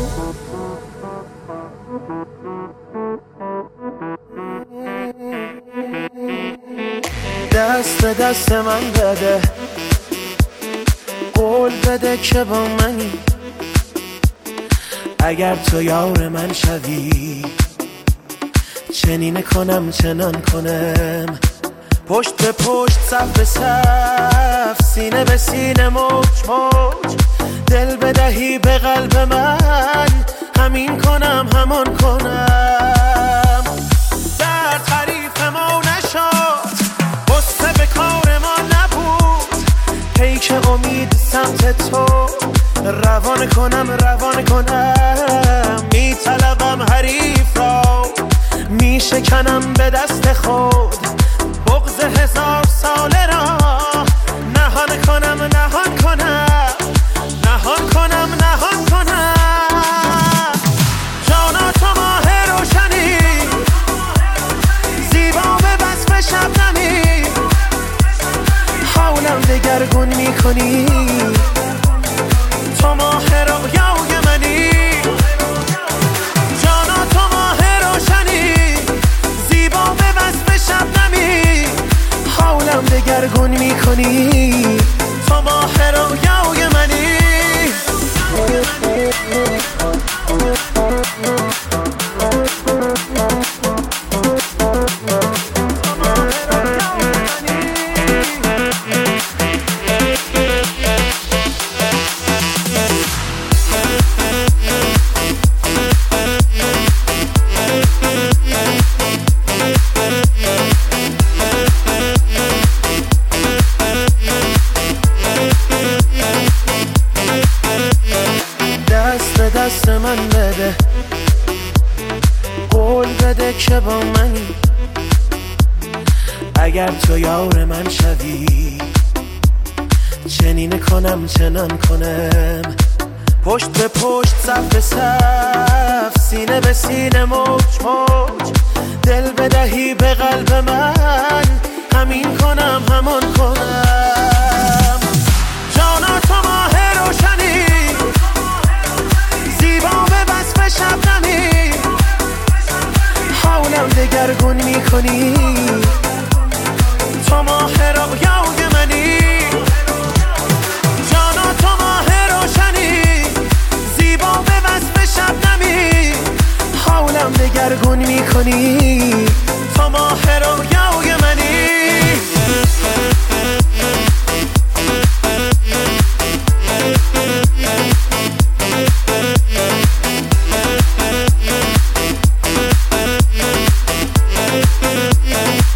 دست به دست من بده، قول بده که با منی. اگر تو یار من شوی، چنین کنم چنان کنم. پشت به پشت، صف به صف، سینه به سینه، موج موج. دل بدهی به قلب من، همین کنم همان کنم. درد حریف ما نشد، غصه به کار ما نبود. پیک امید سمت تو، روان کنم روان کنم. میطلبم حریف را، میشکنم به دست خود. بغض 1000 ساله را نهان کنم نهان کنم، نهان کنم نهان کنم. جانا تو ماه روشنی، زیبا به وصف شبنمی. حولم دگرگون میکنی، تو ماه رویای منی. جانا تو ماه روشنی، زیبا به وصف شبنمی. حولم دگرگون میکنی، تو ماه رویای منی. دست من بده، قول بده که با منی. اگر تو یار من شوی، چنین کنم چنان کنم. پشت به پشت، صف به صف، سینه به سینه، موج موج. دل بدهی به قلب من، همین کنم همان کنم. جانا تو ماه روشنی، زیبا به وصف شبنمی. حولم دگرگون میکنی، تو ماه رویای منی. جانا تو ماه روشنی، زیبا به وصف شبنمی. حولم دگرگون میکنی، تو ماه رویای منی. Yeah.